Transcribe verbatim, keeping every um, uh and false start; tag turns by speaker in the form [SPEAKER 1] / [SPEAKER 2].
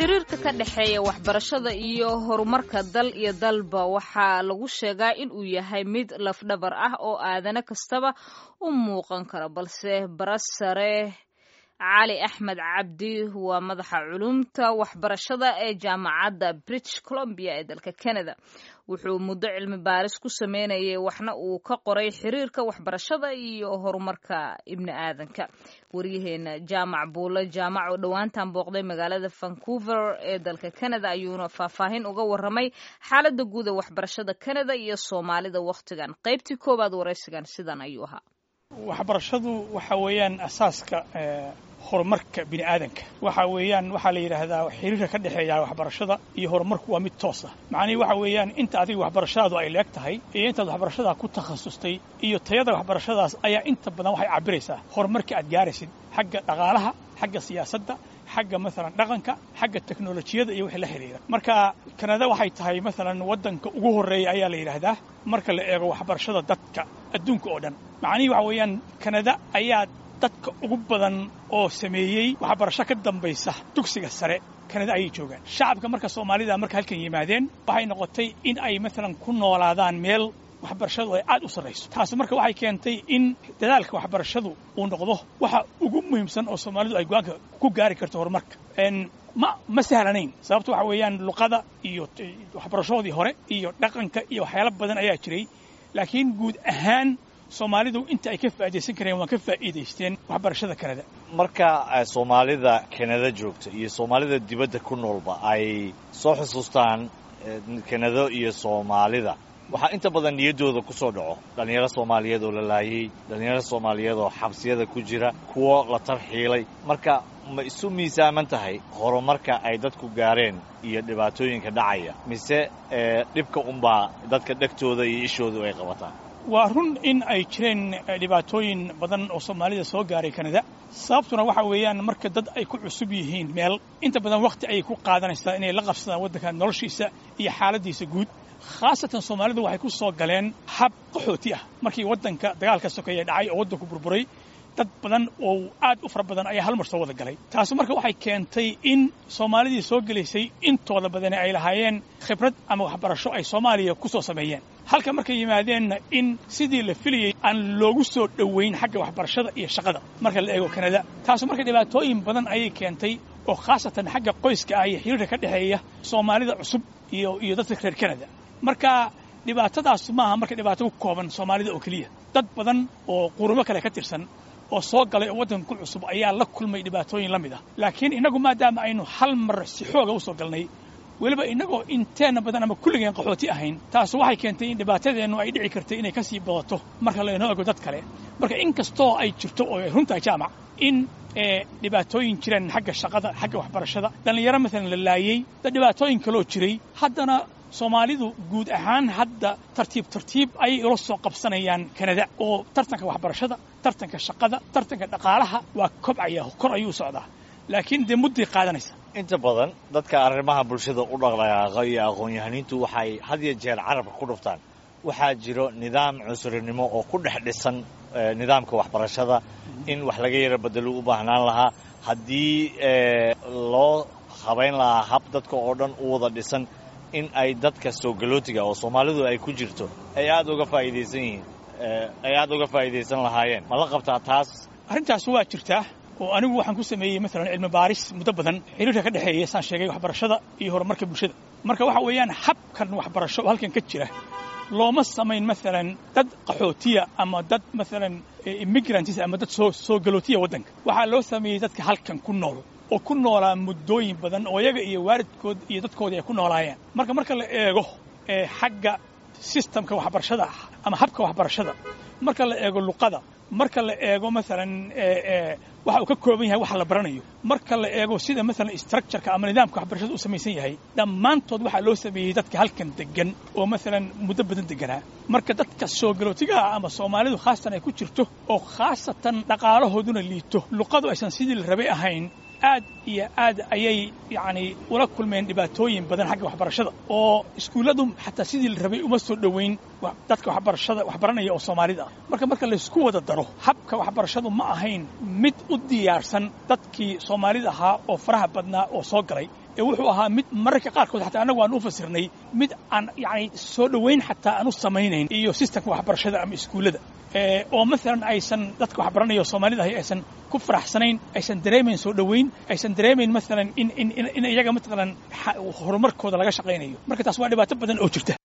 [SPEAKER 1] xiriirka ka dhexeeya waxbarashada iyo horumarka dal iyo dalba waxaa lagu sheegaa in uu yahay mid lafdhabar ah oo aadana kastaba u muuqan karo balse barasare cali axmed cabdi waa madaxa culumta waxbarashada ee jaamacadda British Columbia ee dalka Canada wuxuu muddo cilmi baaris ku sameynayay waxna uu ka qoray xiriirka waxbarashada iyo horumarka ibni aadanka wariyaheena jaamac buulo jaamac oo dhawaantan booqday magaalada Vancouver ee dalka Canada ayuuna faahfaahin uga waramay xaaladda guud ee waxbarashada Canada iyo Soomaalida waqtigan qaybtii koobaad waraysigan sidan ayuu ahaa
[SPEAKER 2] waxbarashadu waxa weeyaan asaaska horumarka bini aadanka waxa weeyaan waxa la yiraahdaa xiriirka ka dhaxeeya waxbarashada iyo horumarku waa mid toos ah macnaheedu waxa weeyaan inta adiga waxbarashadu ay leegtahay iyo inta waxbarashada ku takhasustay iyo tayada waxbarashadaas ayaa inta badan waxay cabiraysaa horumarka aad gaaraysid xagga dhaqaalaha xagga siyaasadda xagga mesela dhaqanka xagga teknolojiyada iyo wixii la xiriira marka Canada waxay tahay mesela wadanka ugu horeeya ayaa la yiraahdaa marka la eego waxbarashada dadka adduunka oo dhan macnaheedu waxa weeyaan Canada ayaa dadka ugu badan oo sameeyay waxbarasho ka dambaysa dugsiga sare Canada ay joogaan shacabka marka Soomaalida marka halkan yimaadeen waxay noqotay in ay mesela ku noolaadaan meel waxbarashadu ay aad u sareyso taas marka waxay keentay in dadaalka waxbarashadu uu noqdo waxa ugu muhiimsan oo Soomaalidu ay go'aanka ku gaari karto horumarka een ma ma sahlanayn sababtu waxa weeyaan luqada iyo waxbarashadii hore iyo dhaqanka iyo waxyaalo badan ayaa jiray laakiin guud ahaan Soomaalidu inta ay ka faa'iideysan kareen waa ka faa'iideysteen waxbarashada Canada
[SPEAKER 3] marka Soomaalida Canada joogta iyo Soomaalida dibadda ku noolba ay soo xusuustaan Canada iyo Soomaalida waxa inta badan niyadooda ku soo dhaco dhalinyarada Soomaaliyeed oo la laayay dhalinyarada Soomaaliyeed oo xabsiyada ku jira kuwa la tarxiilay marka ma isu miisaaman tahay horumarka ay dadku gaareen iyo dhibaatooyinka dhacaya mise dhibka unba dadka dhagtooda iyo ishoodu ay qabataan
[SPEAKER 2] waa run in ay jireen dhibaatooyin badan oo Soomaalida soo gaaray Canada sababtuna waxa weeyaan marka dad ay ku cusub yihiin meel inta badan waqti ay ku qaadanaysaa inay la qabsadaan wadanka noloshiisa iyo xaaladiisa guud khaasatan Soomaalidu waxay ku soo galeen hab qaxooti ah markii wadanka dagaalka sokeeye dhacay oo wadanku burburay dad badan oo aad u fara badan ayaa hal mar soo wada galay taas marka waxay keentay in Soomaalidii soo galeysay intooda badan ay lahaayeen khibrad ama waxbarasho ay Soomaaliya ku soo sameeyeen halka markay yimaadeen in sidii la filayay aan loogu soo dhaweyn xagga waxbarashada iyo shaqada marka la eego Canada taas marka dhibaatooyin badan ay keentay oo khaasatan xagga qoyska ah iyo xiriirka ka dhaxeeya Soomaalida cusub iyo iyo dadka reer Canada marka dhibaatadaas maaha marka dhibaato ku kooban Soomaalida oo kaliya dad badan oo qurumo kale ka tirsan oo soo galay wadanka cusub ayaa la kulmay dhibaatooyin la mid ah laakiin inagu maadaama aynu hal mar si xoog ah u soo galnay waliba inagoo inteena badan ama kulligeen qaxooti ahayn taas waxay keentay in dhibaatadeenu ay dhici kartay inay ka sii badato marka la inoo eego dad kale marka inkastoo ay jirto oo ay runta jaamac in ee dhibaatooyin jiraan xagga shaqada xagga waxbarashada dhalinyaro mesela la laayay dad dhibaatooyin kale oo jiray haddana Soomaalidu guud ahaan hadda tartiib tartiib ay ula soo qabsanayaan Canada oo tartanka waxbarashada tartanka shaqada tartanka dhaqaalaha waa kobcaya kor ayuu socdaa laakiin de muddo qaadanaysa
[SPEAKER 3] inta badan dadka arrimaha bulshada u dhaqdhaqaaqa iyo aqoon-yahanadu waxay had iyo jeer carabka ku dhuftaan waxaa jiro nidaam cusurnimo oo ku dhex dhisan nidaamka waxbarashada in wax laga yara bedelo u baahnaan lahaa haddii loo habeyn lahaa hab dadka oo dhan u wada dhisan in ay dadka soo galootiga oo Soomaalidu ay ku jirto ay aad uga faa'iideysan yihiin ay aad uga faa'iideysan lahaayeen ma la qabtaa taas
[SPEAKER 2] arrintaas waa jirtaa oo anigu waxaan ku sameeyay mesela cilmi baaris muddo badan xiriirka ka dhaxeeya saan sheegay waxbarashada iyo horumarka bulshada marka waxa weeyaan habkan waxbarasho halkan ka jira looma sameyn mesela dad qaxootiya ama dad mesela immigrants ama dad soo soo galootiya wadanka waxa loo sameeyay dadka halkan ku nool oo ku noolaa muddooyin badan oo iyaga iyo waalidkood iyo dadkoodii ay ku noolaayeen marka marka la eego ee xagga systemka waxbarashada ama habka waxbarashada marka la eego luqada marka la eego mesela ee waxa uu ka kooban yahay waxa la baranayo marka la eego sida mesela structure-ka ama nidaamka waxbarashada uu samaysan yahay dhammaantood waxa loo sameeyay dadka halkan degan oo mesela muddo badan deganaa marka dadka soo galootiga ama Soomaalidu khaasatan ay ku jirto oo khaasatan dhaqaalahooduna liito luqadu aysan sidii la rabay ahayn aad iyo aad ayay yani ula kulmeen dhibaatooyin badan xagga waxbarashada oo iskuuladu xataa sidii la rabay uma soo dhaweyn dadka waxbarashada waxbaranaya oo Soomaalida marka marka la isku wada daro habka waxbarashadu ma ahayn mid u diyaarsan dadkii Soomaalida ahaa oo faraha badnaa oo soo galay ee wuxuu ahaa mid mararka qaarkood xataa annagu aan u fasirnay mid aan yacni soo dhoweyn xataa aan u samaynayn iyo systemka waxbarashada ama iskuullada oo maalan aysan dadka waxbaranayo soomaalida ahi aysan ku faraxsanayn aysan dareemayn soo dhoweyn aysan dareemayn maalan in in in iyaga maalan horumarkooda laga shaqaynayo marka taas waa dhibaato badan oo jirta